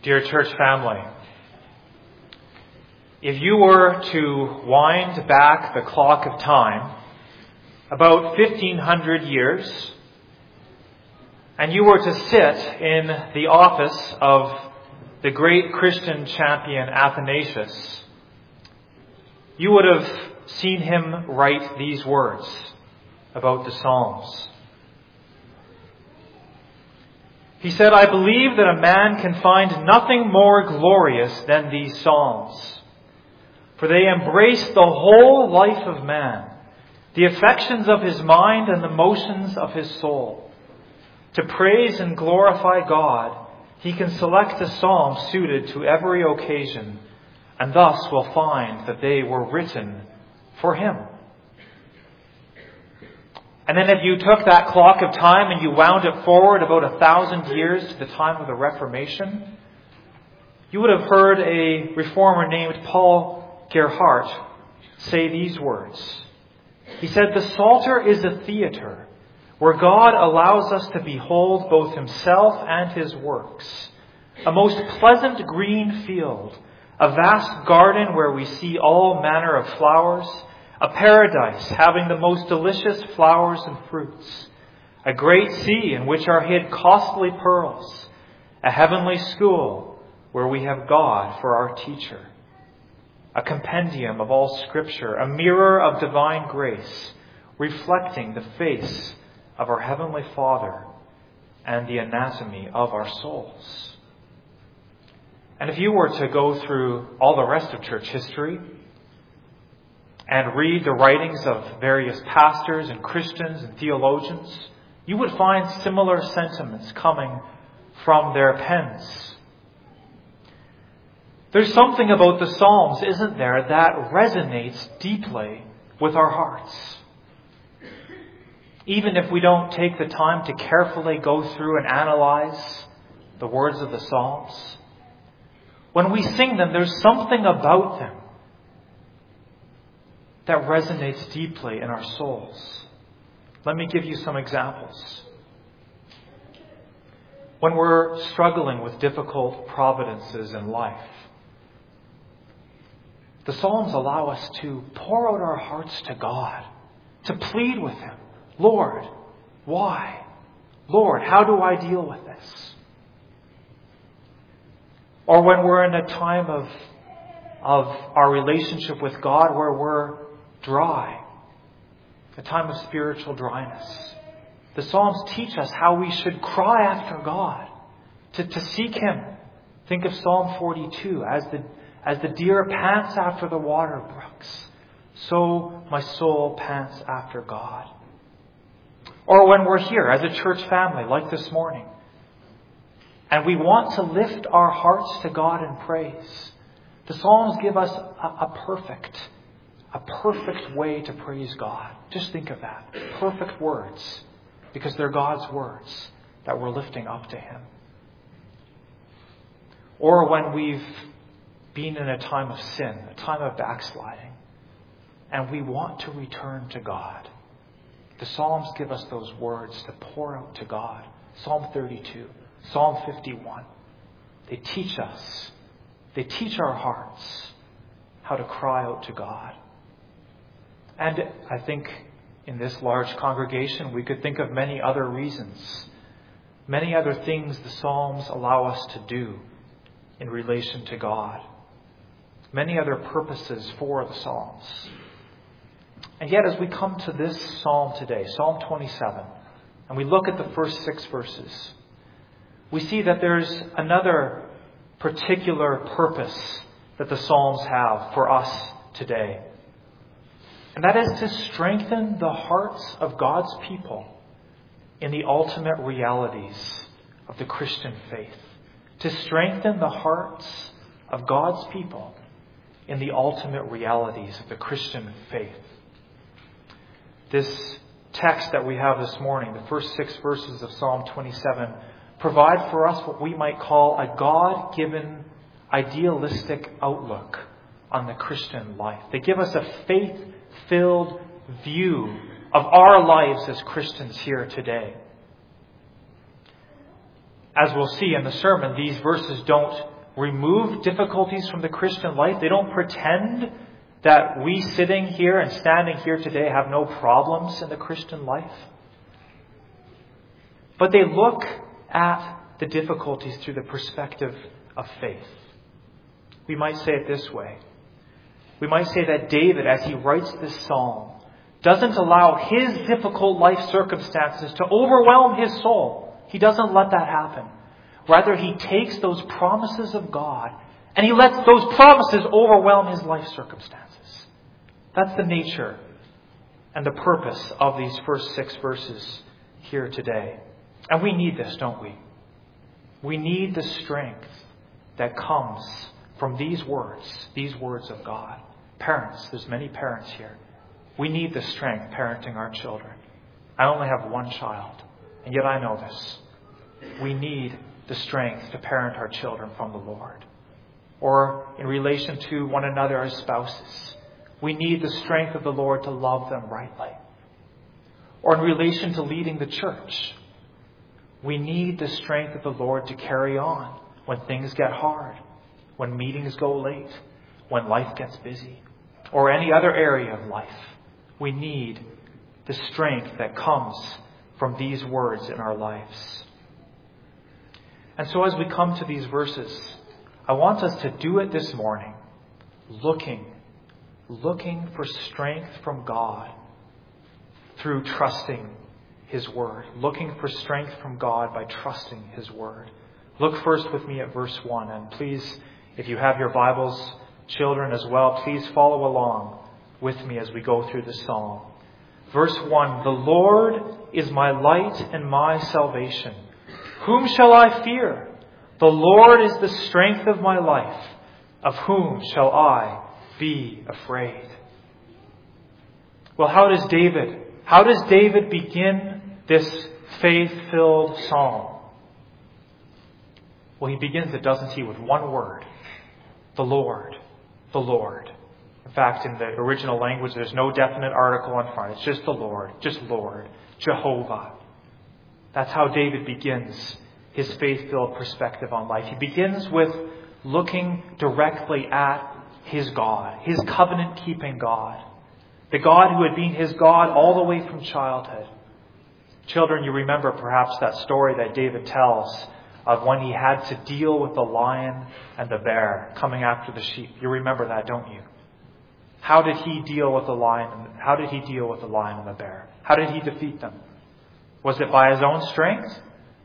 Dear church family, if you were to wind back the clock of time about 1,500 years, and you were to sit in the office of the great Christian champion Athanasius, you would have seen him write these words about the Psalms. He said, "I believe that a man can find nothing more glorious than these Psalms, for they embrace the whole life of man, the affections of his mind and the motions of his soul. To praise and glorify God, he can select a psalm suited to every occasion, and thus will find that they were written for him." And then if you took that clock of time and you wound it forward about 1,000 years to the time of the Reformation, you would have heard a reformer named Paul Gerhardt say these words. He said, "The Psalter is a theater where God allows us to behold both himself and his works. A most pleasant green field, a vast garden where we see all manner of flowers, a paradise having the most delicious flowers and fruits, a great sea in which are hid costly pearls, a heavenly school where we have God for our teacher, a compendium of all Scripture, a mirror of divine grace, reflecting the face of our Heavenly Father and the anatomy of our souls." And if you were to go through all the rest of church history and read the writings of various pastors and Christians and theologians, you would find similar sentiments coming from their pens. There's something about the Psalms, isn't there, that resonates deeply with our hearts. Even if we don't take the time to carefully go through and analyze the words of the Psalms, when we sing them, there's something about them that resonates deeply in our souls. Let me give you some examples. When we're struggling with difficult providences in life, the Psalms allow us to pour out our hearts to God, to plead with him. Lord, why? Lord, how do I deal with this? Or when we're in a time of our relationship with God where we're dry, a time of spiritual dryness, the Psalms teach us how we should cry after God, to seek him. Think of Psalm 42, as the deer pants after the water brooks, so my soul pants after God. Or when we're here as a church family, like this morning, and we want to lift our hearts to God in praise, the Psalms give us a perfect way to praise God. Just think of that. Perfect words, because they're God's words that we're lifting up to him. Or when we've been in a time of sin, a time of backsliding, and we want to return to God, the Psalms give us those words to pour out to God. Psalm 32, Psalm 51. They teach us, they teach our hearts how to cry out to God. And I think in this large congregation, we could think of many other reasons, many other things the Psalms allow us to do in relation to God, many other purposes for the Psalms. And yet, as we come to this psalm today, Psalm 27, and we look at the first 6 verses, we see that there's another particular purpose that the Psalms have for us today. And that is to strengthen the hearts of God's people in the ultimate realities of the Christian faith. To strengthen the hearts of God's people in the ultimate realities of the Christian faith. This text that we have this morning, the first 6 verses of Psalm 27, provide for us what we might call a God-given, idealistic outlook on the Christian life. They give us a faith-filled view of our lives as Christians here today. As we'll see in the sermon, these verses don't remove difficulties from the Christian life. They don't pretend that we sitting here and standing here today have no problems in the Christian life. But they look at the difficulties through the perspective of faith. We might say it this way. We might say that David, as he writes this psalm, doesn't allow his difficult life circumstances to overwhelm his soul. He doesn't let that happen. Rather, he takes those promises of God and he lets those promises overwhelm his life circumstances. That's the nature and the purpose of these first 6 verses here today. And we need this, don't we? We need the strength that comes from these words of God. Parents, there's many parents here. We need the strength parenting our children. I only have one child, and yet I know this. We need the strength to parent our children from the Lord. Or in relation to one another as spouses, we need the strength of the Lord to love them rightly. Or in relation to leading the church, we need the strength of the Lord to carry on when things get hard, when meetings go late, when life gets busy, or any other area of life. We need the strength that comes from these words in our lives. And so as we come to these verses, I want us to do it this morning, looking for strength from God through trusting His Word. Looking for strength from God by trusting His Word. Look first with me at verse 1. And please, if you have your Bibles, children as well, please follow along with me as we go through the psalm. Verse 1, "The Lord is my light and my salvation. Whom shall I fear? The Lord is the strength of my life. Of whom shall I be afraid?" Well, how does David begin this faith-filled psalm? Well, he begins it, doesn't he, with one word. The Lord. The Lord. In fact, in the original language, there's no definite article in front. It's just the Lord. Just Lord. Jehovah. That's how David begins his faith-filled perspective on life. He begins with looking directly at his God, his covenant-keeping God. The God who had been his God all the way from childhood. Children, you remember perhaps that story that David tells of when he had to deal with the lion and the bear coming after the sheep. You remember that, don't you? How did he deal with the lion? How did he deal with the lion and the bear? How did he defeat them? Was it by his own strength?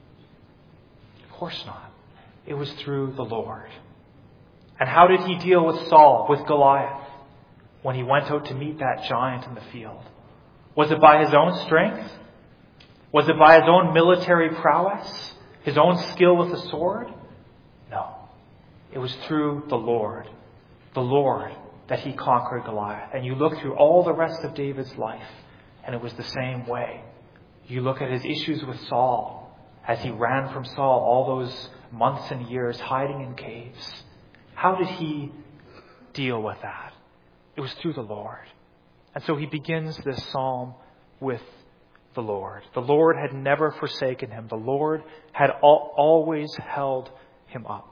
Of course not. It was through the Lord. And how did he deal with Saul, with Goliath, when he went out to meet that giant in the field? Was it by his own strength? Was it by his own military prowess? His own skill with the sword? No. It was through the Lord. The Lord that he conquered Goliath. And you look through all the rest of David's life, and it was the same way. You look at his issues with Saul, as he ran from Saul all those months and years hiding in caves. How did he deal with that? It was through the Lord. And so he begins this psalm with the Lord. The Lord had never forsaken him. The Lord had always held him up.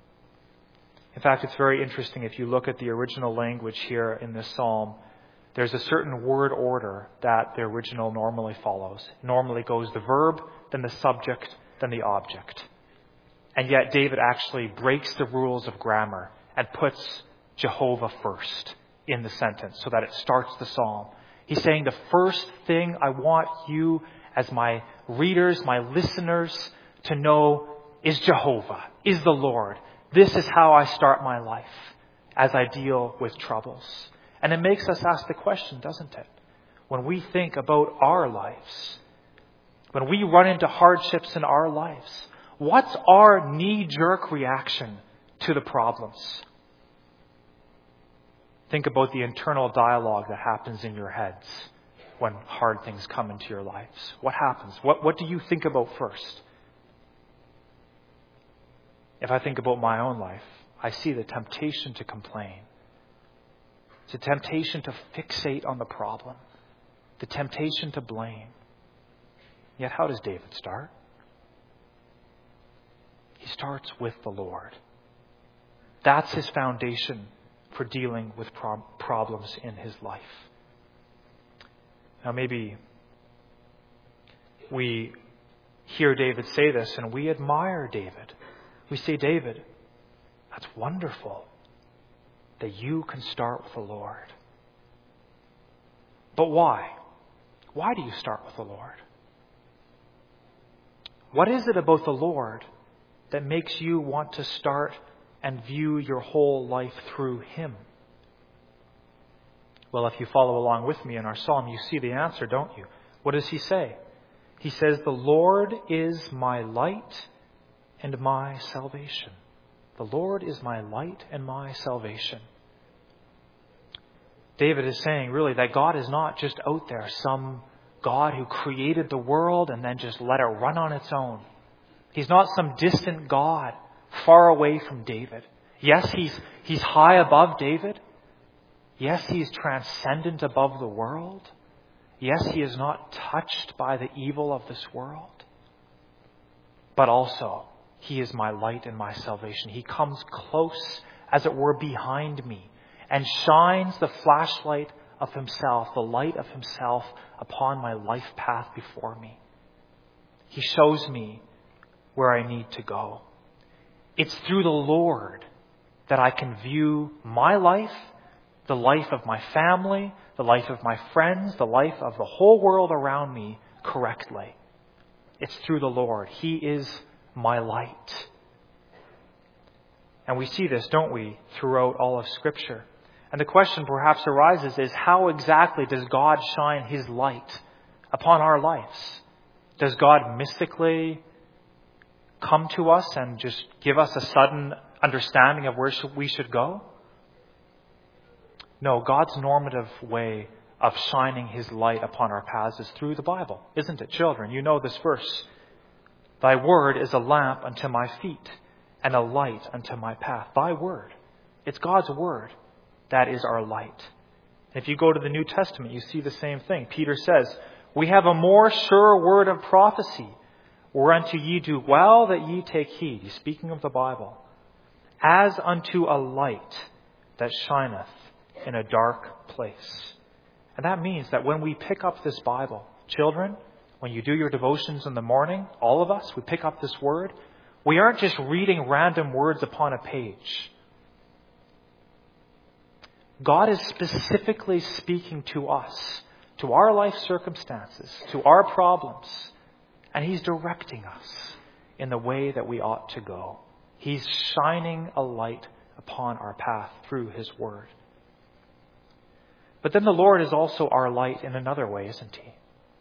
In fact, it's very interesting if you look at the original language here in this psalm. There's a certain word order that the original normally follows. It normally goes the verb, then the subject, then the object. And yet David actually breaks the rules of grammar and puts Jehovah first in the sentence so that it starts the psalm. He's saying the first thing I want you as my readers, my listeners to know is Jehovah, is the Lord. This is how I start my life as I deal with troubles. And it makes us ask the question, doesn't it? When we think about our lives, when we run into hardships in our lives, what's our knee-jerk reaction to the problems? Think about the internal dialogue that happens in your heads when hard things come into your lives. What happens? What do you think about first? If I think about my own life, I see the temptation to complain. It's a temptation to fixate on the problem. The temptation to blame. Yet how does David start? He starts with the Lord. That's his foundation for dealing with problems in his life. Now maybe we hear David say this and we admire David. We say, David, that's wonderful that you can start with the Lord. But why? Why do you start with the Lord? What is it about the Lord that makes you want to start and view your whole life through Him? Well, if you follow along with me in our psalm, you see the answer, don't you? What does he say? He says, the Lord is my light and my salvation. The Lord is my light and my salvation. David is saying really that God is not just out there, some God who created the world and then just let it run on its own. He's not some distant God far away from David. Yes, he's high above David. Yes, he is transcendent above the world. Yes, he is not touched by the evil of this world. But also, he is my light and my salvation. He comes close, as it were, behind me and shines the flashlight of himself, the light of himself upon my life path before me. He shows me where I need to go. It's through the Lord that I can view my life, the life of my family, the life of my friends, the life of the whole world around me correctly. It's through the Lord. He is my light. And we see this, don't we, throughout all of Scripture. And the question perhaps arises is, how exactly does God shine His light upon our lives? Does God mystically come to us and just give us a sudden understanding of where we should go? No, God's normative way of shining His light upon our paths is through the Bible, isn't it, children? You know this verse. Thy word is a lamp unto my feet and a light unto my path. Thy word. It's God's word that is our light. If you go to the New Testament, you see the same thing. Peter says, we have a more sure word of prophecy, whereunto ye do well that ye take heed. He's speaking of the Bible. As unto a light that shineth in a dark place. And that means that when we pick up this Bible, children, when you do your devotions in the morning, all of us, we pick up this word, we aren't just reading random words upon a page. God is specifically speaking to us, to our life circumstances, to our problems, and He's directing us in the way that we ought to go. He's shining a light upon our path through His word. But then the Lord is also our light in another way, isn't He?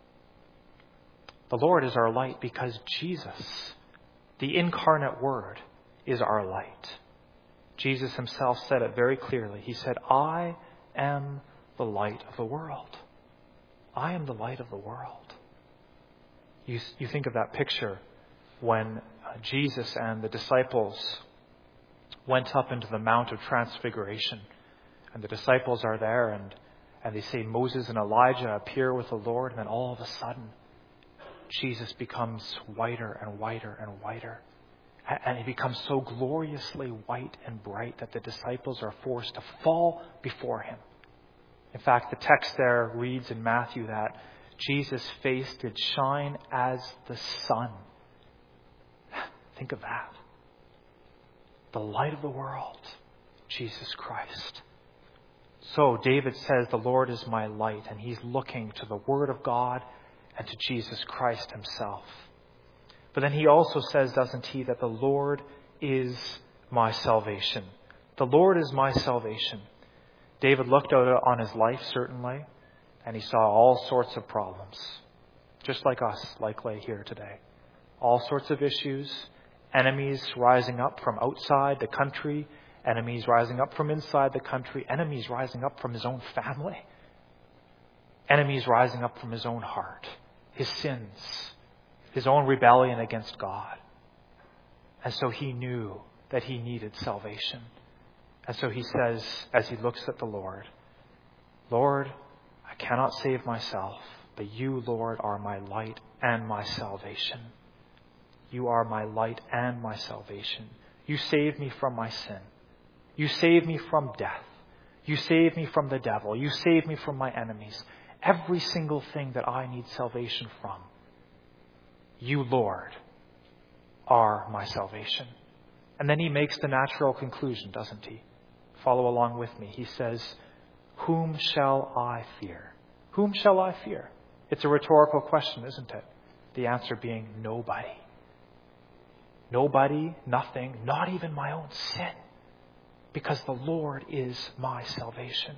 The Lord is our light because Jesus, the incarnate Word, is our light. Jesus Himself said it very clearly. He said, I am the light of the world. I am the light of the world. You think of that picture when Jesus and the disciples went up into the Mount of Transfiguration. And the disciples are there and they say Moses and Elijah appear with the Lord. And then all of a sudden, Jesus becomes whiter and whiter and whiter. And He becomes so gloriously white and bright that the disciples are forced to fall before Him. In fact, the text there reads in Matthew that Jesus' face did shine as the sun. Think of that. The light of the world, Jesus Christ. So David says, the Lord is my light, and he's looking to the Word of God and to Jesus Christ Himself. But then he also says, doesn't he, that the Lord is my salvation. The Lord is my salvation. David looked out on his life, certainly, and he saw all sorts of problems. Just like us, likely here today. All sorts of issues, enemies rising up from outside the country, enemies rising up from inside the country, enemies rising up from his own family, enemies rising up from his own heart, his sins, his own rebellion against God. And so he knew that he needed salvation. And so he says, as he looks at the Lord, Lord, I cannot save myself, but you, Lord, are my light and my salvation. You are my light and my salvation. You save me from my sin. You save me from death. You save me from the devil. You save me from my enemies. Every single thing that I need salvation from, you, Lord, are my salvation. And then he makes the natural conclusion, doesn't he? Follow along with me. He says, whom shall I fear? Whom shall I fear? It's a rhetorical question, isn't it? The answer being nobody. Nobody, nothing, not even my own sin. Because the Lord is my salvation.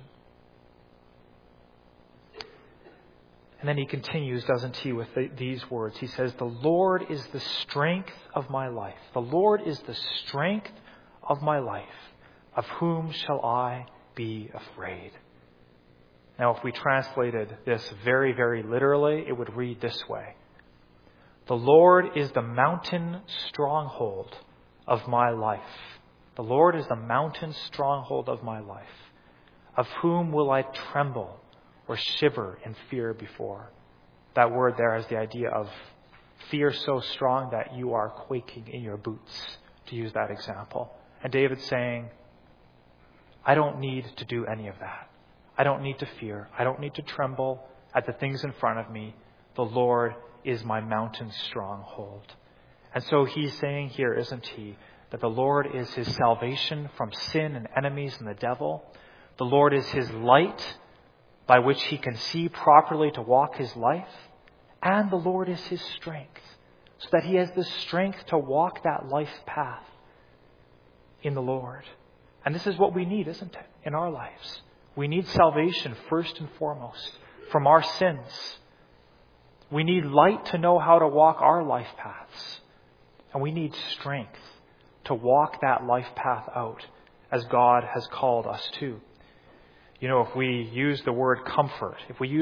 And then he continues, doesn't he, with these words. He says, the Lord is the strength of my life. The Lord is the strength of my life. Of whom shall I be afraid? Now, if we translated this very, very literally, it would read this way. The Lord is the mountain stronghold of my life. The Lord is the mountain stronghold of my life. Of whom will I tremble or shiver in fear before? That word there has the idea of fear so strong that you are quaking in your boots, to use that example. And David's saying, I don't need to do any of that. I don't need to fear. I don't need to tremble at the things in front of me. The Lord is my mountain stronghold. And so he's saying here, isn't he, that the Lord is his salvation from sin and enemies and the devil. The Lord is his light by which he can see properly to walk his life. And the Lord is his strength, so that he has the strength to walk that life path in the Lord. And this is what we need, isn't it, in our lives? We need salvation first and foremost from our sins. We need light to know how to walk our life paths. And we need strength to walk that life path out as God has called us to. You know, if we use the word comfort,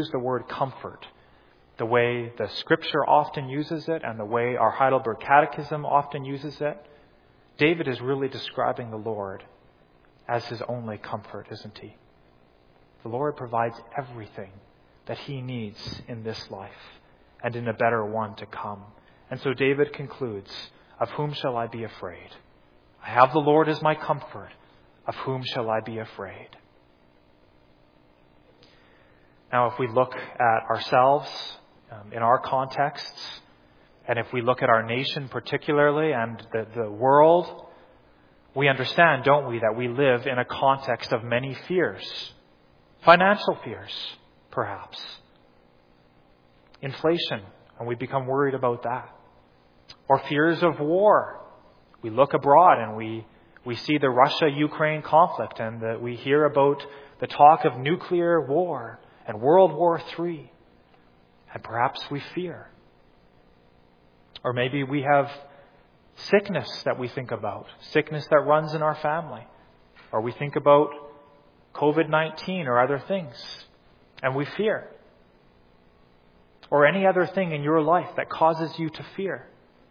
the way the Scripture often uses it and the way our Heidelberg Catechism often uses it, David is really describing the Lord as his only comfort, isn't he? The Lord provides everything that he needs in this life and in a better one to come. And so David concludes, of whom shall I be afraid? I have the Lord as my comfort. Of whom shall I be afraid? Now, if we look at ourselves in our contexts, and if we look at our nation particularly and the world, we understand, don't we, that we live in a context of many fears. Financial fears, perhaps. Inflation, and we become worried about that. Or fears of war. We look abroad and we see the Russia-Ukraine conflict, and we hear about the talk of nuclear war and World War III. And perhaps we fear. Or maybe we have sickness that we think about, sickness that runs in our family. Or we think about COVID-19 or other things, and we fear. Or any other thing in your life that causes you to fear.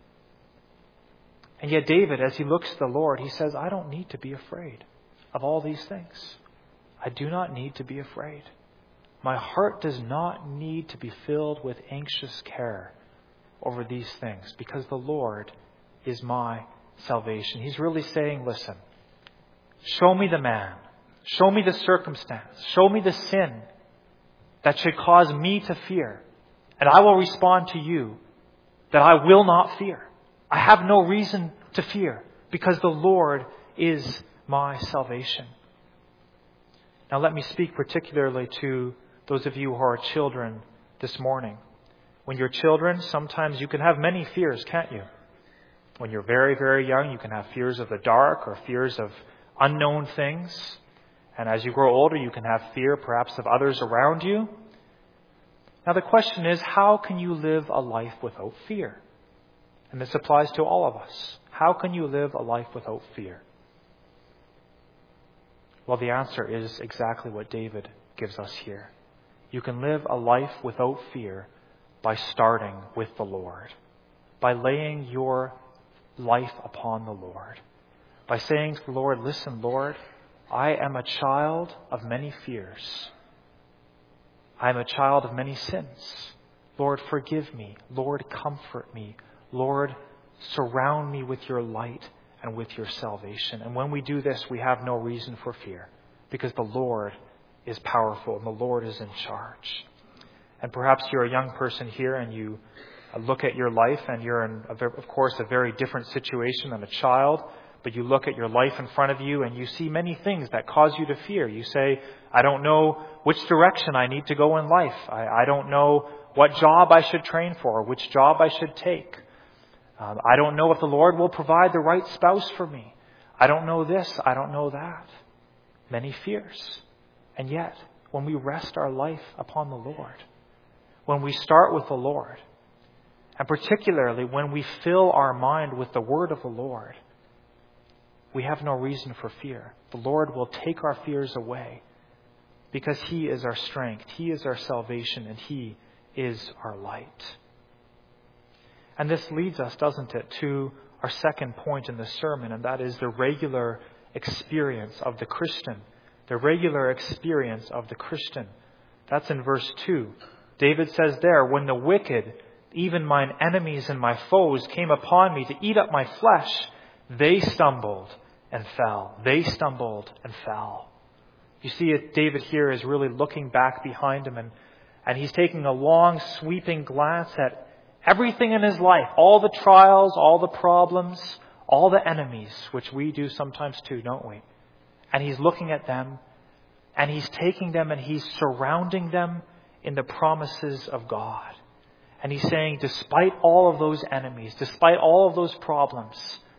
And yet David, as he looks to the Lord, he says, I don't need to be afraid of all these things. I do not need to be afraid. My heart does not need to be filled with anxious care over these things, because the Lord is my salvation. He's really saying, listen, show me the man. Show me the circumstance. Show me the sin that should cause me to fear. And I will respond to you that I will not fear. I have no reason to fear because the Lord is my salvation. Now let me speak particularly to those of you who are children this morning. When you're children, sometimes you can have many fears, can't you? When you're very, very young, you can have fears of the dark or fears of unknown things. And as you grow older, you can have fear perhaps of others around you. Now the question is, how can you live a life without fear? And this applies to all of us. How can you live a life without fear? Well, the answer is exactly what David gives us here. You can live a life without fear by starting with the Lord, by laying your life upon the Lord, by saying to the Lord, listen, Lord, I am a child of many fears. I am a child of many sins. Lord, forgive me. Lord, comfort me. Lord, surround me with your light and with your salvation. And when we do this, we have no reason for fear, because the Lord is powerful and the Lord is in charge. And perhaps you're a young person here and you look at your life and you're in, of course, a very different situation than a child, but you look at your life in front of you and you see many things that cause you to fear. You say, I don't know which direction I need to go in life. I don't know what job I should train for or which job I should take. I don't know if the Lord will provide the right spouse for me. I don't know this. I don't know that. Many fears. And yet, when we rest our life upon the Lord, when we start with the Lord, and particularly when we fill our mind with the word of the Lord, we have no reason for fear. The Lord will take our fears away because He is our strength, He is our salvation, and He is our light. And this leads us, doesn't it, to our second point in the sermon, and that is the regular experience of the Christian. The regular experience of the Christian. That's in verse 2. David says there, when the wicked, even mine enemies and my foes, came upon me to eat up my flesh, they stumbled and fell. They stumbled and fell. You see, David here is really looking back behind him, and he's taking a long, sweeping glance at everything in his life, all the trials, all the problems, all the enemies, which we do sometimes too, don't we? And he's looking at them, and he's taking them, and he's surrounding them in the promises of God. And he's saying, despite all of those enemies, despite all of those problems,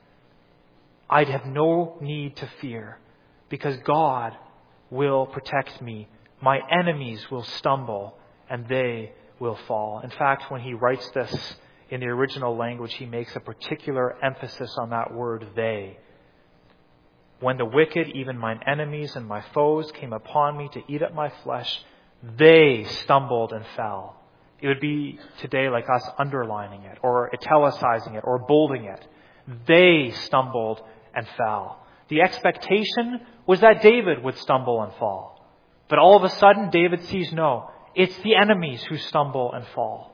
I'd have no need to fear, because God will protect me. My enemies will stumble, and they will fall. In fact, when he writes this in the original language, he makes a particular emphasis on that word, they. When the wicked, even mine enemies and my foes, came upon me to eat up my flesh, they stumbled and fell. It would be today like us underlining it, or italicizing it, or bolding it. They stumbled and fell. The expectation was that David would stumble and fall. But all of a sudden, David sees, no, it's the enemies who stumble and fall.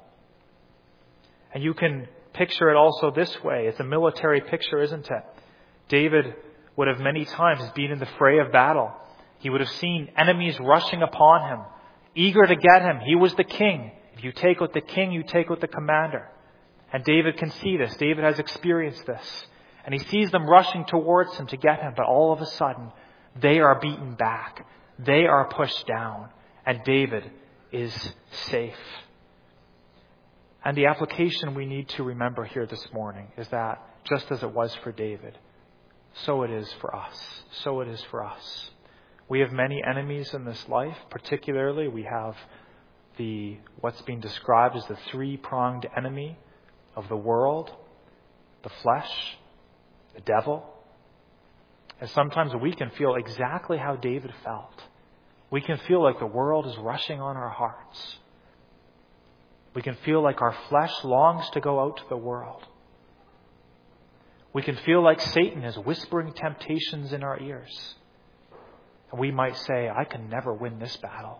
And you can picture it also this way. It's a military picture, isn't it? David would have many times been in the fray of battle. He would have seen enemies rushing upon him, eager to get him. He was the king. If you take out the king, you take out the commander. And David can see this. David has experienced this. And he sees them rushing towards him to get him. But all of a sudden, they are beaten back. They are pushed down. And David is safe. And the application we need to remember here this morning is that just as it was for David, so it is for us. So it is for us. We have many enemies in this life. Particularly, we have what's being described as the three-pronged enemy of the world, the flesh, the devil. And sometimes we can feel exactly how David felt. We can feel like the world is rushing on our hearts. We can feel like our flesh longs to go out to the world. We can feel like Satan is whispering temptations in our ears. And we might say, I can never win this battle.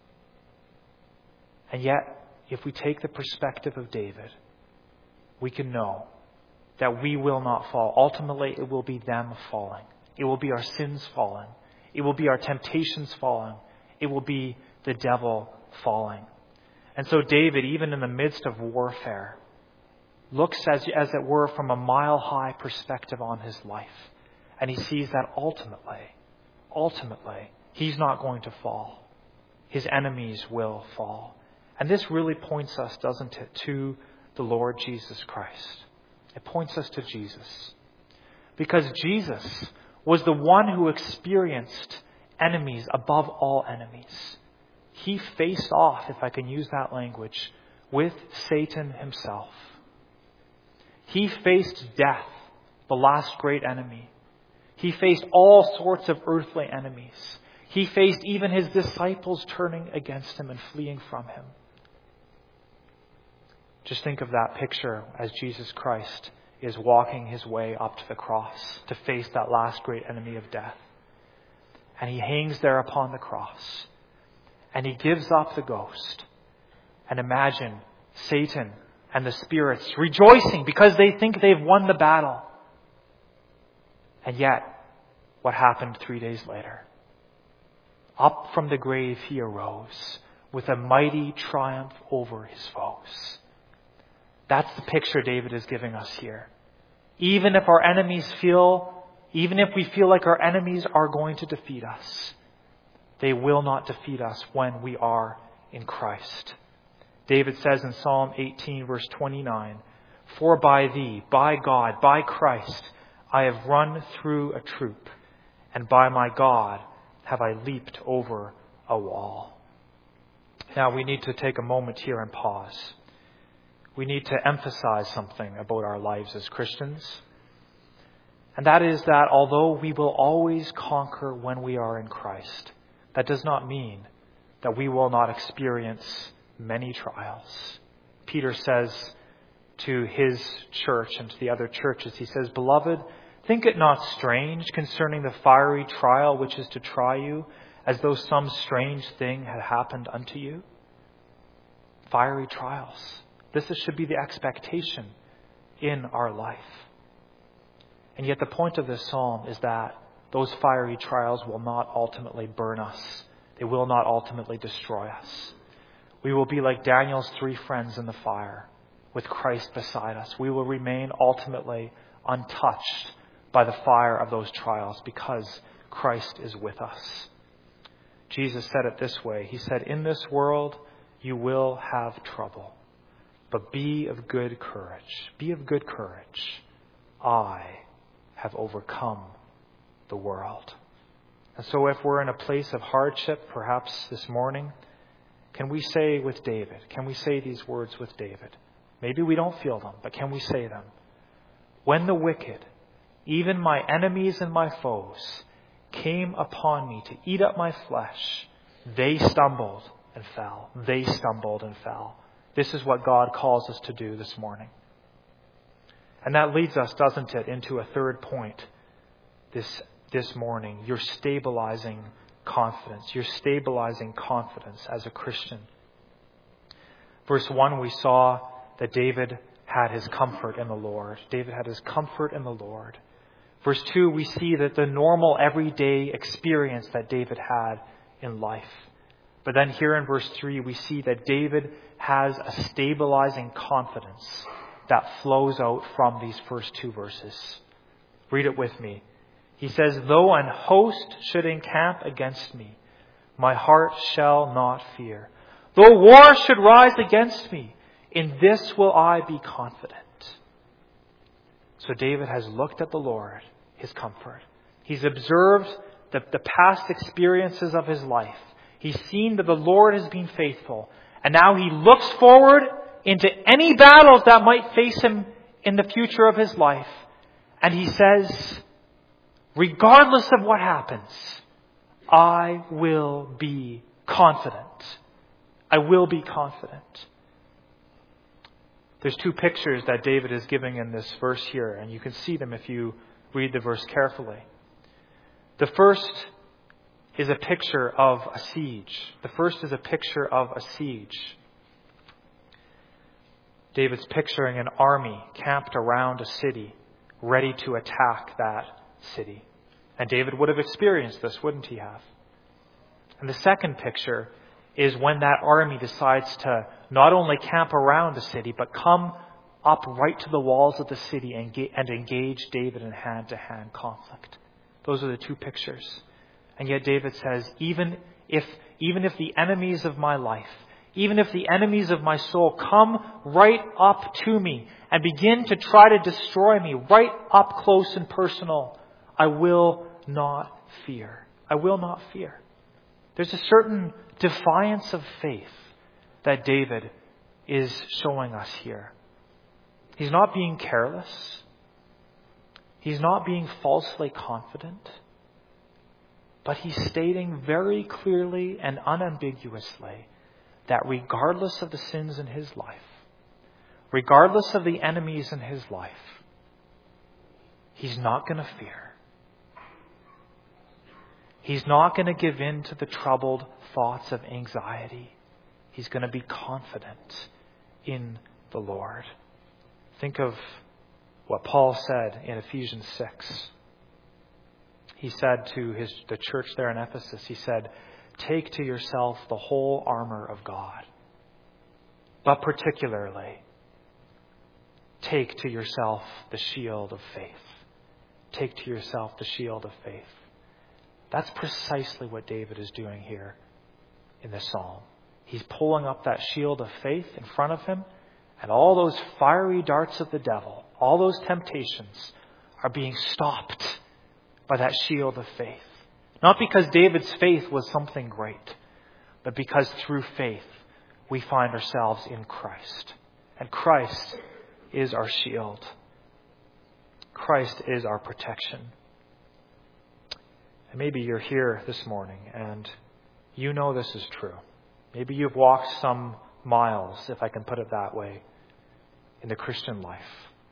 And yet, if we take the perspective of David, we can know that we will not fall. Ultimately, it will be them falling. It will be our sins falling. It will be our temptations falling. It will be the devil falling. And so David, even in the midst of warfare, looks as it were from a mile-high perspective on his life. And he sees that ultimately, he's not going to fall. His enemies will fall. And this really points us, doesn't it, to the Lord Jesus Christ. It points us to Jesus. Because Jesus was the one who experienced enemies above all enemies. He faced off, if I can use that language, with Satan himself. He faced death, the last great enemy. He faced all sorts of earthly enemies. He faced even his disciples turning against him and fleeing from him. Just think of that picture as Jesus Christ is walking his way up to the cross to face that last great enemy of death. And he hangs there upon the cross. And he gives up the ghost. And imagine Satan and the spirits rejoicing because they think they've won the battle. And yet, what happened 3 days later? Up from the grave he arose with a mighty triumph over his foes. That's the picture David is giving us here. Even if we feel like our enemies are going to defeat us, they will not defeat us when we are in Christ. David says in Psalm 18, verse 29, "For by thee, by God, by Christ, I have run through a troop, and by my God have I leaped over a wall." Now we need to take a moment here and pause. We need to emphasize something about our lives as Christians. And that is that although we will always conquer when we are in Christ, that does not mean that we will not experience many trials. Peter says to his church and to the other churches, he says, "Beloved, think it not strange concerning the fiery trial which is to try you, as though some strange thing had happened unto you." Fiery trials. This should be the expectation in our life. And yet the point of this psalm is that those fiery trials will not ultimately burn us. They will not ultimately destroy us. We will be like Daniel's 3 friends in the fire with Christ beside us. We will remain ultimately untouched by the fire of those trials because Christ is with us. Jesus said it this way. He said, "In this world you will have trouble, but be of good courage. Be of good courage. I have overcome the world." And so if we're in a place of hardship, perhaps this morning, can we say with David, can we say these words with David? Maybe we don't feel them, but can we say them? "When the wicked, even my enemies and my foes, came upon me to eat up my flesh, they stumbled and fell." They stumbled and fell. This is what God calls us to do this morning. And that leads us, doesn't it, into a third point this morning. Your stabilizing confidence. Your stabilizing confidence as a Christian. Verse 1, we saw that David had his comfort in the Lord. David had his comfort in the Lord. Verse 2, we see that the normal everyday experience that David had in life. But then here in verse 3, we see that David has a stabilizing confidence that flows out from these first 2 verses. Read it with me. He says, "Though an host should encamp against me, my heart shall not fear. Though war should rise against me, in this will I be confident." So David has looked at the Lord, his comfort. He's observed the past experiences of his life. He's seen that the Lord has been faithful. And now he looks forward into any battles that might face him in the future of his life. And he says, regardless of what happens, I will be confident. I will be confident. There's 2 pictures that David is giving in this verse here, and you can see them if you read the verse carefully. The first is a picture of a siege. The first is a picture of a siege. David's picturing an army camped around a city, ready to attack that city. And David would have experienced this, wouldn't he have? And the second picture is when that army decides to not only camp around the city, but come up right to the walls of the city and engage David in hand-to-hand conflict. Those are the 2 pictures. And yet David says, even if the enemies of my life, even if the enemies of my soul come right up to me and begin to try to destroy me right up close and personal, I will not fear. I will not fear. There's a certain defiance of faith that David is showing us here. He's not being careless. He's not being falsely confident. But he's stating very clearly and unambiguously that regardless of the sins in his life, regardless of the enemies in his life, he's not going to fear. He's not going to give in to the troubled thoughts of anxiety. He's going to be confident in the Lord. Think of what Paul said in Ephesians 6. he said to the church there in Ephesus, he said, take to yourself the whole armor of God, but particularly take to yourself the shield of faith. Take to yourself the shield of faith. That's precisely what David is doing here in this psalm. He's pulling up that shield of faith in front of him, and all those fiery darts of the devil, all those temptations are being stopped by that shield of faith. Not because David's faith was something great, but because through faith we find ourselves in Christ. And Christ is our shield. Christ is our protection. And maybe you're here this morning and you know this is true. Maybe you've walked some miles, if I can put it that way, in the Christian life.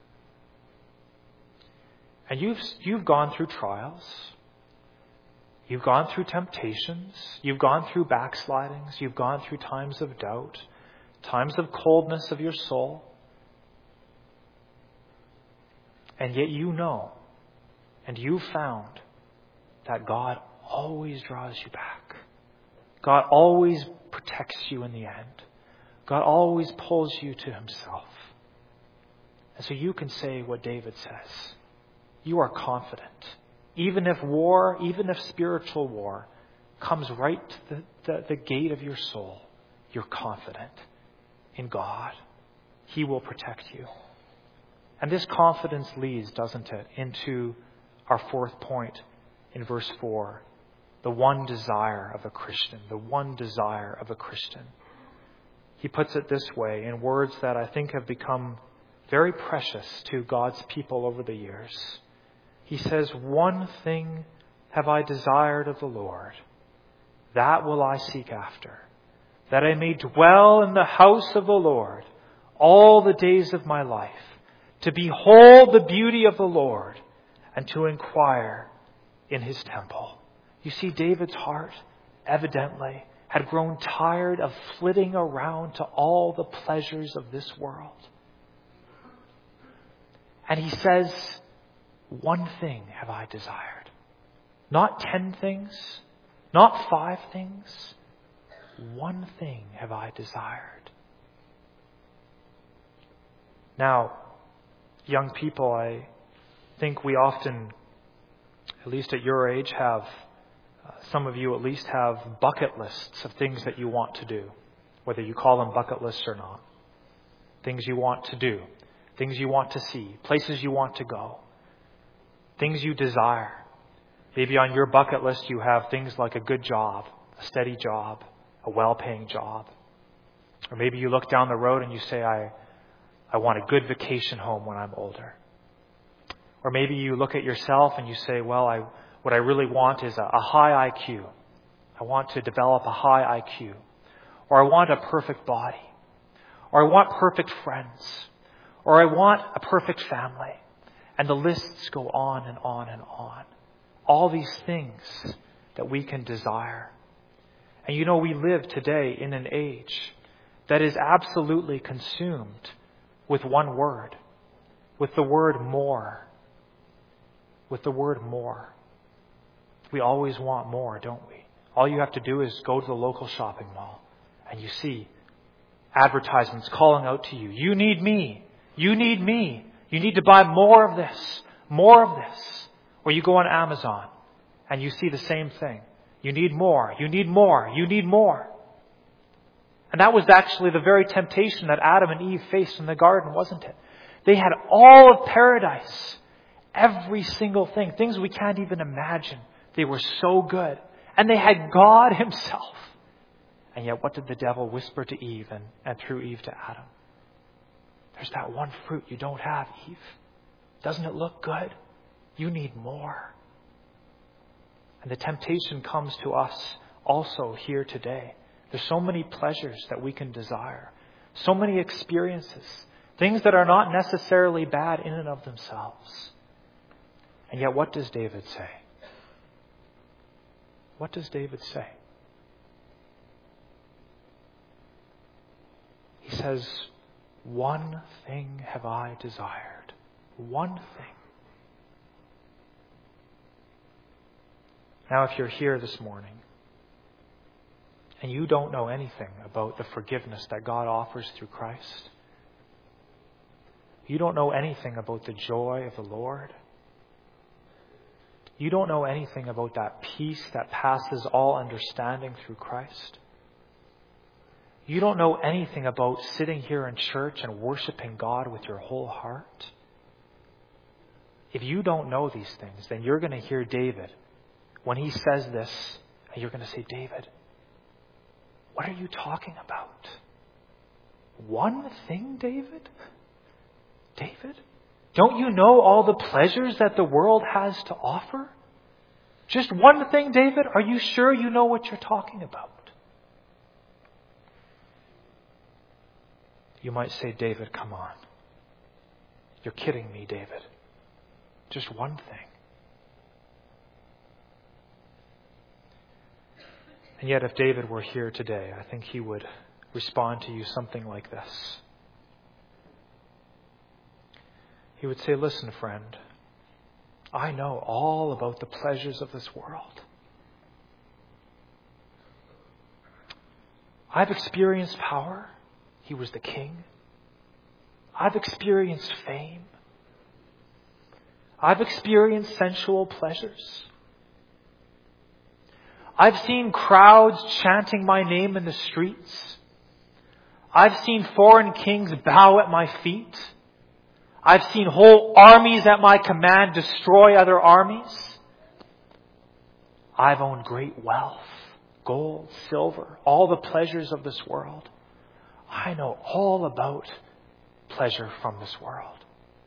And you've gone through trials. You've gone through temptations. You've gone through backslidings. You've gone through times of doubt, times of coldness of your soul. And yet you know, and you've found that God always draws you back. God always protects you in the end. God always pulls you to himself. And so you can say what David says. You are confident. Even if war, even if spiritual war comes right to the gate of your soul, you're confident in God. He will protect you. And this confidence leads, doesn't it, into our fourth point in verse 4. The one desire of a Christian. The one desire of a Christian. He puts it this way in words that I think have become very precious to God's people over the years. He says, one thing have I desired of the Lord, that will I seek after, that I may dwell in the house of the Lord all the days of my life, to behold the beauty of the Lord and to inquire in his temple. You see, David's heart evidently had grown tired of flitting around to all the pleasures of this world. And he says, one thing have I desired. Not 10 things, not 5 things. One thing have I desired. Now, young people, I think we often, at least at your age, have, some of you at least have bucket lists of things that you want to do, whether you call them bucket lists or not. Things you want to do, things you want to see, places you want to go, things you desire. Maybe on your bucket list you have things like a good job, a steady job, a well-paying job. Or maybe you look down the road and you say, I want a good vacation home when I'm older. Or maybe you look at yourself and you say, well, what I really want is a high IQ. I want to develop a high IQ. Or I want a perfect body. Or I want perfect friends. Or I want a perfect family. And the lists go on and on and on. All these things that we can desire. And you know, we live today in an age that is absolutely consumed with one word. With the word more. With the word more. We always want more, don't we? All you have to do is go to the local shopping mall and you see advertisements calling out to you. You need me. You need me. You need to buy more of this. More of this. Or you go on Amazon and you see the same thing. You need more. You need more. You need more. And that was actually the very temptation that Adam and Eve faced in the garden, wasn't it? They had all of paradise. Every single thing. Things we can't even imagine. They were so good. And they had God himself. And yet what did the devil whisper to Eve and through Eve to Adam? There's that one fruit you don't have, Eve. Doesn't it look good? You need more. And the temptation comes to us also here today. There's so many pleasures that we can desire. So many experiences. Things that are not necessarily bad in and of themselves. And yet what does David say? What does David say? He says, one thing have I desired. One thing. Now, if you're here this morning and you don't know anything about the forgiveness that God offers through Christ, you don't know anything about the joy of the Lord, you don't know anything about that peace that passes all understanding through Christ, you don't know anything about sitting here in church and worshiping God with your whole heart, if you don't know these things, then you're going to hear David when he says this, and you're going to say, David, what are you talking about? One thing, David? David? Don't you know all the pleasures that the world has to offer? Just one thing, David? Are you sure you know what you're talking about? You might say, David, come on. You're kidding me, David. Just one thing. And yet, if David were here today, I think he would respond to you something like this. He would say, listen, friend, I know all about the pleasures of this world. I've experienced power. He was the king. I've experienced fame. I've experienced sensual pleasures. I've seen crowds chanting my name in the streets. I've seen foreign kings bow at my feet. I've seen whole armies at my command destroy other armies. I've owned great wealth, gold, silver, all the pleasures of this world. I know all about pleasure from this world.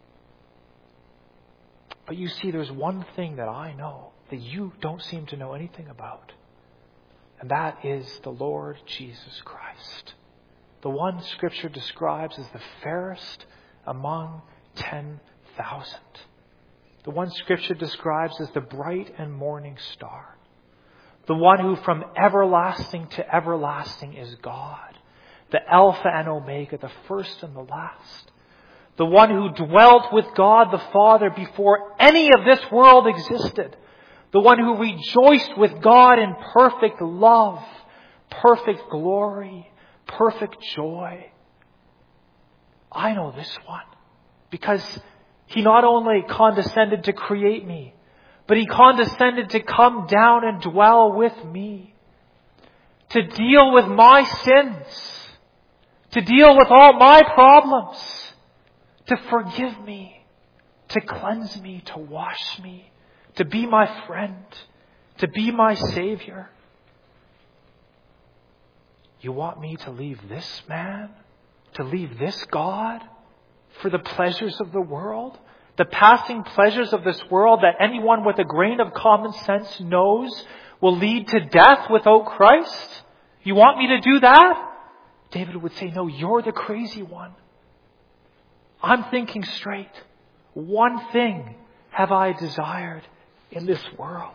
But you see, there's one thing that I know that you don't seem to know anything about. And that is the Lord Jesus Christ. The one Scripture describes as the fairest among 10,000. The one Scripture describes as the bright and morning star. The one who from everlasting to everlasting is God. The Alpha and Omega, the first and the last. The one who dwelt with God the Father before any of this world existed. The one who rejoiced with God in perfect love, perfect glory, perfect joy. I know this one because He not only condescended to create me, but He condescended to come down and dwell with me, to deal with my sins, to deal with all my problems, to forgive me, to cleanse me, to wash me, to be my friend, to be my Savior. You want me to leave this man, to leave this God for the pleasures of the world? The passing pleasures of this world that anyone with a grain of common sense knows will lead to death without Christ? You want me to do that? David would say, no, you're the crazy one. I'm thinking straight. One thing have I desired in this world.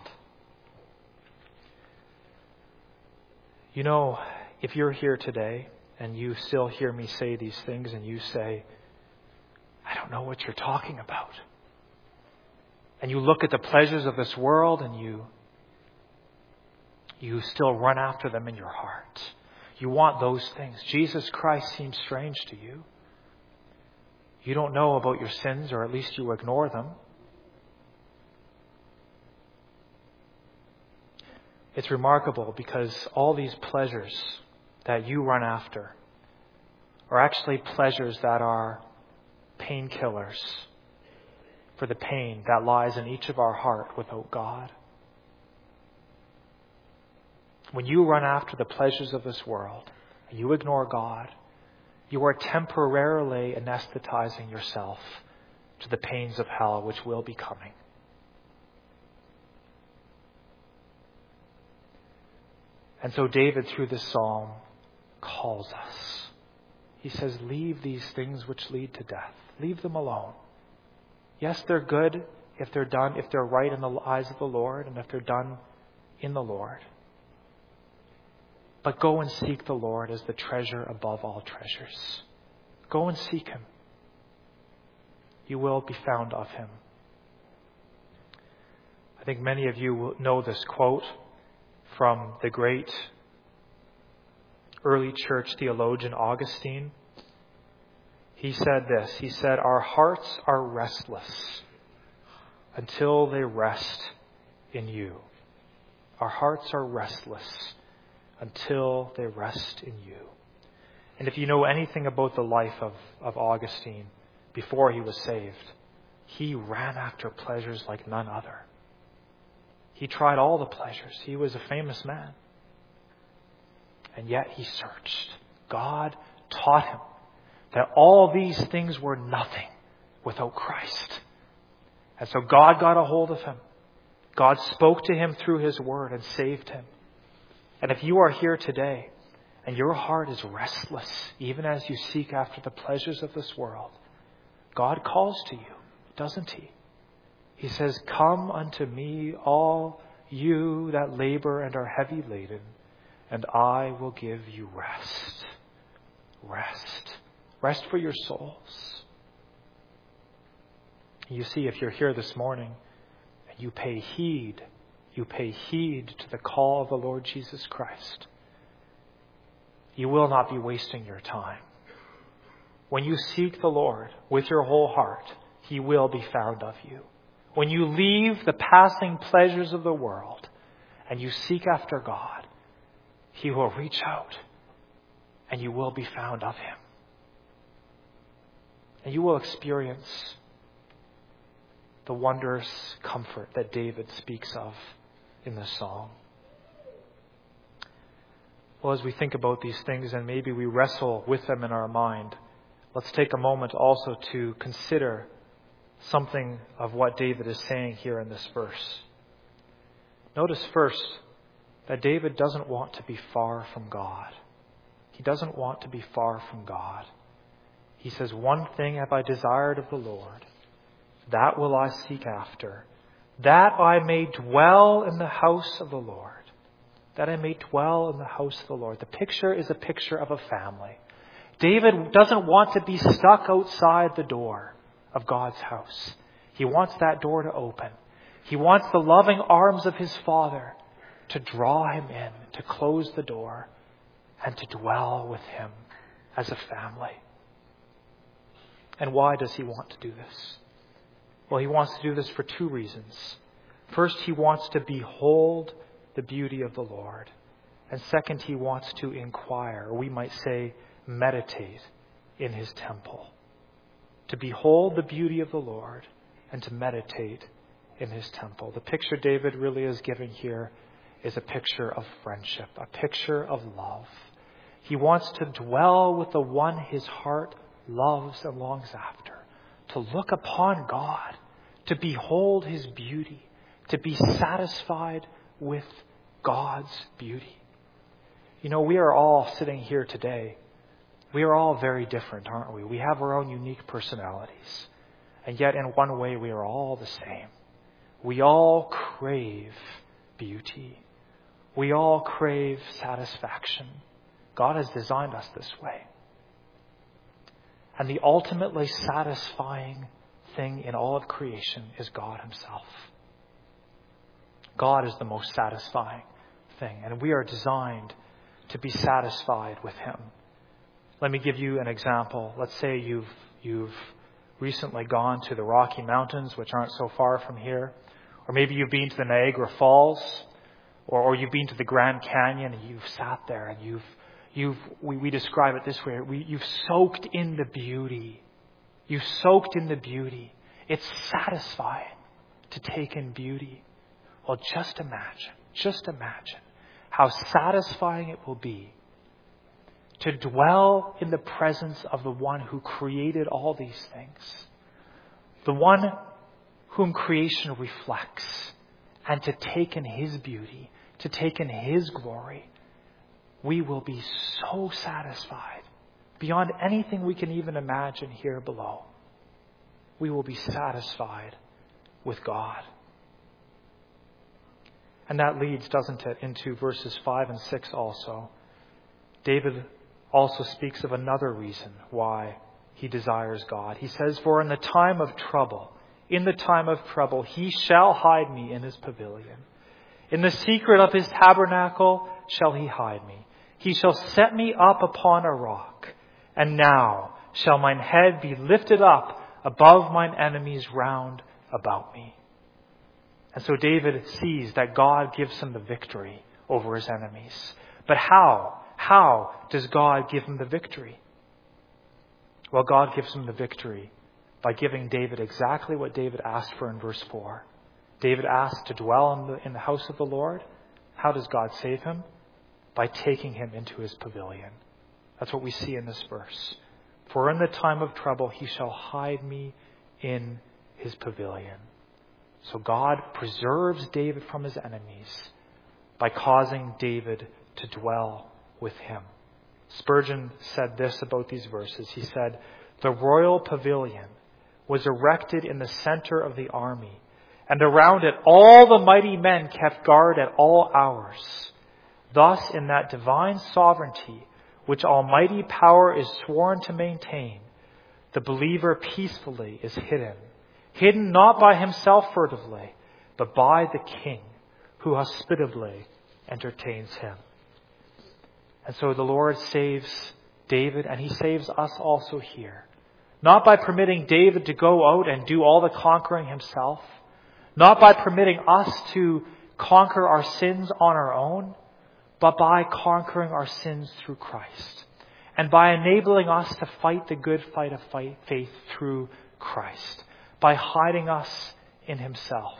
You know, if you're here today and you still hear me say these things and you say, I don't know what you're talking about. And you look at the pleasures of this world and you still run after them in your heart. You want those things. Jesus Christ seems strange to you. You don't know about your sins, or at least you ignore them. It's remarkable because all these pleasures that you run after are actually pleasures that are painkillers for the pain that lies in each of our heart without God. When you run after the pleasures of this world and you ignore God, you are temporarily anesthetizing yourself to the pains of hell which will be coming. And so David, through this psalm, calls us. He says, leave these things which lead to death. Leave them alone. Yes, they're good if they're done, if they're right in the eyes of the Lord, and if they're done in the Lord. But go and seek the Lord as the treasure above all treasures. Go and seek Him. You will be found of Him. think many of you will know this quote from the great early church theologian Augustine. He said this. He said, "Our hearts are restless until they rest in you." Our hearts are restless until they rest in you. And if you know anything about the life of Augustine before he was saved, he ran after pleasures like none other. He tried all the pleasures. He was a famous man. And yet he searched. God taught him that all these things were nothing without Christ. And so God got a hold of him. God spoke to him through his word and saved him. And if you are here today and your heart is restless, even as you seek after the pleasures of this world, God calls to you, doesn't he? He says, "Come unto me, all you that labor and are heavy laden, and I will give you rest." Rest. Rest for your souls. You see, if you're here this morning and you pay heed to the call of the Lord Jesus Christ, you will not be wasting your time. When you seek the Lord with your whole heart, he will be found of you. When you leave the passing pleasures of the world and you seek after God, he will reach out and you will be found of him. And you will experience the wondrous comfort that David speaks of in the song. Well, as we think about these things and maybe we wrestle with them in our mind, let's take a moment also to consider something of what David is saying here in this verse. Notice first that David doesn't want to be far from God. He doesn't want to be far from God. He says, "One thing have I desired of the Lord, that will I seek after, that I may dwell in the house of the Lord." That I may dwell in the house of the Lord. The picture is a picture of a family. David doesn't want to be stuck outside the door of God's house. He wants that door to open. He wants the loving arms of his Father to draw him in, to close the door, and to dwell with him as a family. And why does he want to do this? Well, he wants to do this for two reasons. First, he wants to behold the beauty of the Lord. And second, he wants to inquire, or we might say meditate, in his temple. To behold the beauty of the Lord and to meditate in his temple. The picture David really is giving here is a picture of friendship, a picture of love. He wants to dwell with the one his heart loves and longs after, to look upon God, to behold his beauty, to be satisfied with God's beauty. You know, we are all sitting here today. We are all very different, aren't we? We have our own unique personalities. And yet in one way we are all the same. We all crave beauty. We all crave satisfaction. God has designed us this way. And the ultimately satisfying thing in all of creation is God himself. God is the most satisfying thing, and we are designed to be satisfied with him. Let me give you an example. Let's say you've recently gone to the Rocky Mountains, which aren't so far from here, or maybe you've been to the Niagara Falls, or you've been to the Grand Canyon and you've sat there and we describe it this way: you've soaked in the beauty. You've soaked in the beauty. It's satisfying to take in beauty. Well, just imagine how satisfying it will be to dwell in the presence of the one who created all these things, the one whom creation reflects, and to take in his beauty, to take in his glory. We will be so satisfied beyond anything we can even imagine here below. We will be satisfied with God. And that leads, doesn't it, into verses 5 and 6 also. David also speaks of another reason why he desires God. He says, "For in the time of trouble In the time of trouble, he shall hide me in his pavilion. In the secret of his tabernacle shall he hide me. He shall set me up upon a rock. And now shall mine head be lifted up above mine enemies round about me. And so David sees that God gives him the victory over his enemies. But how? How does God give him the victory? Well, God gives him the victory by giving David exactly what David asked for in verse 4. David asked to dwell in the house of the Lord. How does God save him? By taking him into his pavilion. That's what we see in this verse. For in the time of trouble he shall hide me in his pavilion. So God preserves David from his enemies by causing David to dwell with him. Spurgeon said this about these verses. He said, "The royal pavilion was erected in the center of the army, and around it all the mighty men kept guard at all hours. Thus, in that divine sovereignty which almighty power is sworn to maintain, the believer peacefully is hidden not by himself furtively, but by the King who hospitably entertains him." And so the Lord saves David, and he saves us also here. Not by permitting David to go out and do all the conquering himself. Not by permitting us to conquer our sins on our own, but by conquering our sins through Christ. And by enabling us to fight the good fight of faith through Christ. By hiding us in himself.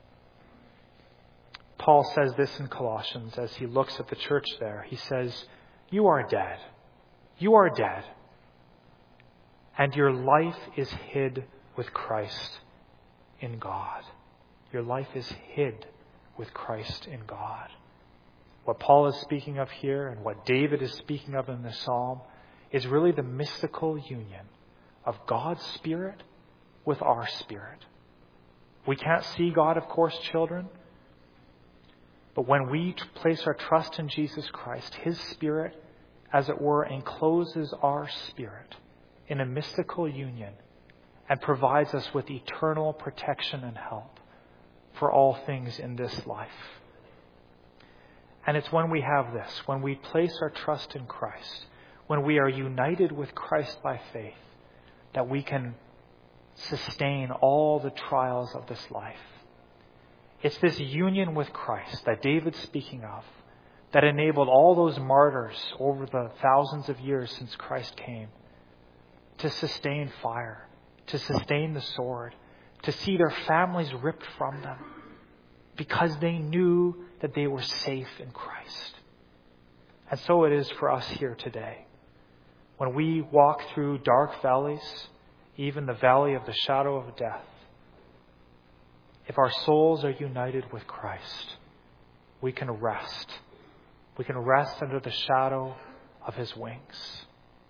Paul says this in Colossians as he looks at the church there. He says, "You are dead. You are dead. And your life is hid with Christ in God." Your life is hid with Christ in God. What Paul is speaking of here and what David is speaking of in the psalm is really the mystical union of God's Spirit with our spirit. We can't see God, of course, children. But when we place our trust in Jesus Christ, his Spirit, as it were, encloses our spirit in a mystical union and provides us with eternal protection and help for all things in this life. And it's when we have this, when we place our trust in Christ, when we are united with Christ by faith, that we can sustain all the trials of this life. It's this union with Christ that David's speaking of that enabled all those martyrs over the thousands of years since Christ came to sustain fire, to sustain the sword, to see their families ripped from them because they knew that they were safe in Christ. And so it is for us here today. When we walk through dark valleys, even the valley of the shadow of death, if our souls are united with Christ, we can rest. We can rest under the shadow of his wings.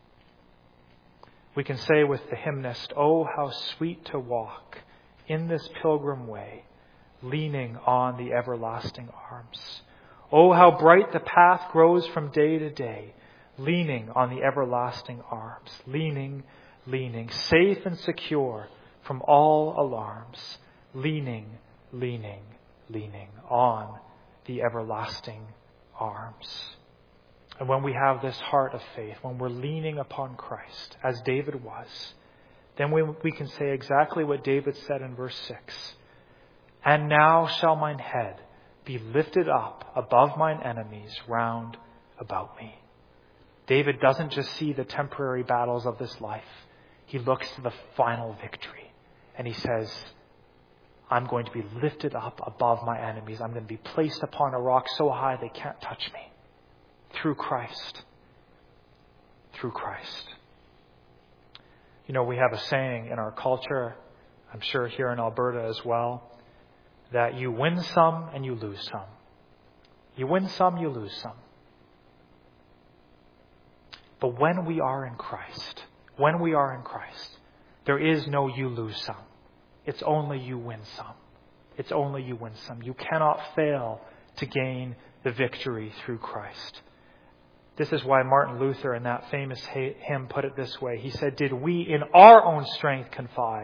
We can say with the hymnist, "Oh, how sweet to walk in this pilgrim way, leaning on the everlasting arms. Oh, how bright the path grows from day to day, leaning on the everlasting arms, leaning, safe and secure from all alarms, leaning on the everlasting arms." And when we have this heart of faith, when we're leaning upon Christ, as David was, then we can say exactly what David said in verse 6. "And now shall mine head be lifted up above mine enemies round about me." David doesn't just see the temporary battles of this life. He looks to the final victory. And he says, "I'm going to be lifted up above my enemies. I'm going to be placed upon a rock so high they can't touch me." Through Christ. Through Christ. You know, we have a saying in our culture, I'm sure here in Alberta as well, that you win some and you lose some. You win some, you lose some. But when we are in Christ, there is no you lose some. It's only you win some. It's only you win some. You cannot fail to gain the victory through Christ. This is why Martin Luther in that famous hymn put it this way. He said, "Did we in our own strength confide,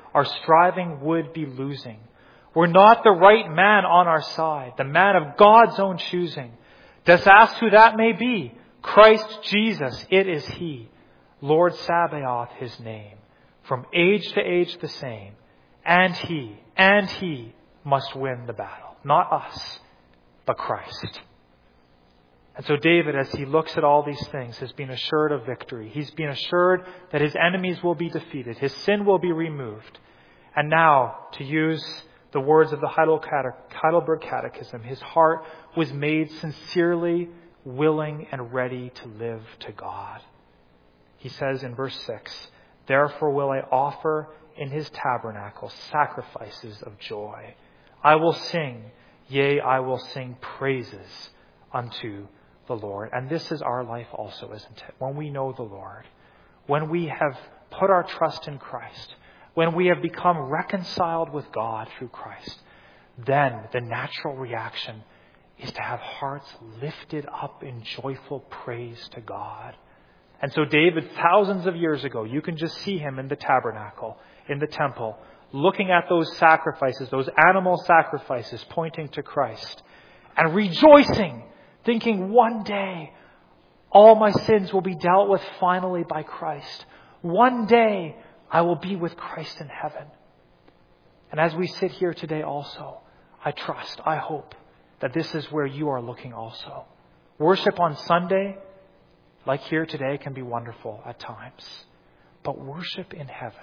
our striving would be losing. We're not the right man on our side, the man of God's own choosing. Dost ask who that may be? Christ Jesus, it is He. Lord Sabaoth, His name. From age to age the same. And He must win the battle. Not us, but Christ. And so David, as he looks at all these things, has been assured of victory. He's been assured that his enemies will be defeated. His sin will be removed. And now, to use the words of the Heidelberg Catechism, his heart was made sincerely willing and ready to live to God. He says in verse 6, "Therefore will I offer in His tabernacle sacrifices of joy. I will sing, yea, I will sing praises unto the Lord." And this is our life also, isn't it? When we know the Lord, when we have put our trust in Christ, when we have become reconciled with God through Christ, then the natural reaction is to have hearts lifted up in joyful praise to God. And so David, thousands of years ago, you can just see him in the tabernacle, in the temple, looking at those sacrifices, those animal sacrifices pointing to Christ, and rejoicing, thinking one day all my sins will be dealt with finally by Christ. One day I will be with Christ in heaven. And as we sit here today also, I trust, I hope that this is where you are looking also. Worship on Sunday, like here today, can be wonderful at times. But worship in heaven,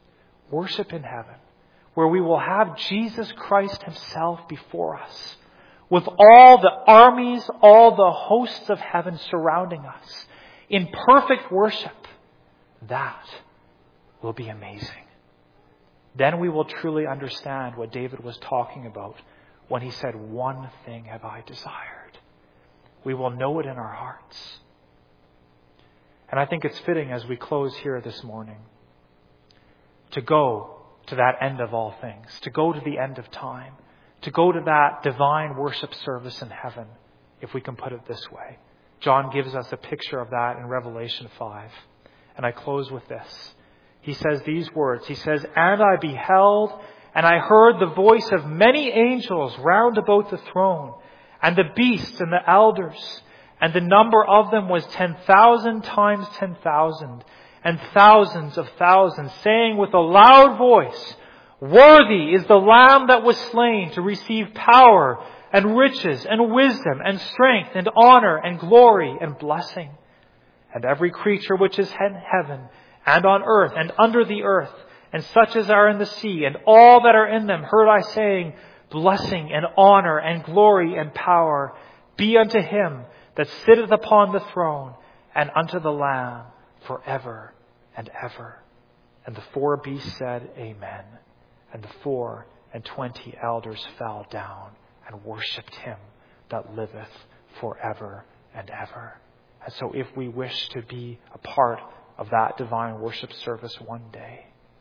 where we will have Jesus Christ Himself before us, with all the armies, all the hosts of heaven surrounding us, in perfect worship, that will be amazing. Then we will truly understand what David was talking about when he said, "One thing have I desired." We will know it in our hearts. And I think it's fitting as we close here this morning to go to that end of all things, to go to the end of time, to go to that divine worship service in heaven, if we can put it this way. John gives us a picture of that in Revelation 5. And I close with this. He says these words. He says, "And I beheld, and I heard the voice of many angels round about the throne, and the beasts and the elders, and the number of them was 10,000 times 10,000, and thousands of thousands, saying with a loud voice, Worthy is the Lamb that was slain to receive power and riches and wisdom and strength and honor and glory and blessing. And every creature which is in heaven and on earth and under the earth, and such as are in the sea, and all that are in them, heard I saying, Blessing and honor and glory and power be unto Him that sitteth upon the throne, and unto the Lamb forever and ever. And the 4 beasts said, Amen. And the 24 elders fell down and worshipped Him that liveth forever and ever. And so if we wish to be a part of that divine worship service one day,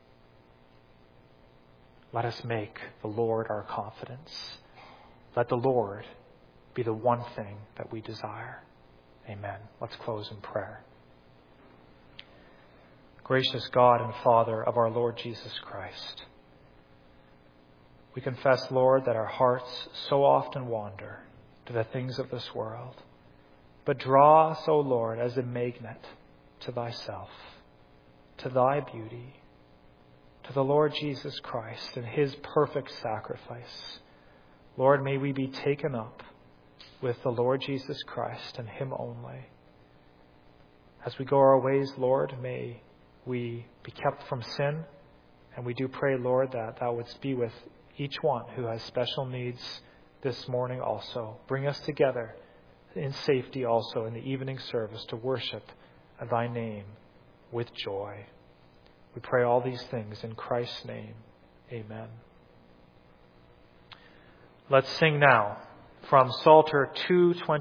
let us make the Lord our confidence. Let the Lord be the one thing that we desire. Amen. Let's close in prayer. Gracious God and Father of our Lord Jesus Christ, we confess, Lord, that our hearts so often wander to the things of this world. But draw us, O Lord, as a magnet to Thyself, to Thy beauty, to the Lord Jesus Christ and His perfect sacrifice. Lord, may we be taken up with the Lord Jesus Christ and Him only. As we go our ways, Lord, may we be kept from sin. And we do pray, Lord, that Thou wouldst be with each one who has special needs this morning also. Bring us together in safety also in the evening service to worship Thy name with joy. We pray all these things in Christ's name. Amen. Let's sing now from Psalter 2:20.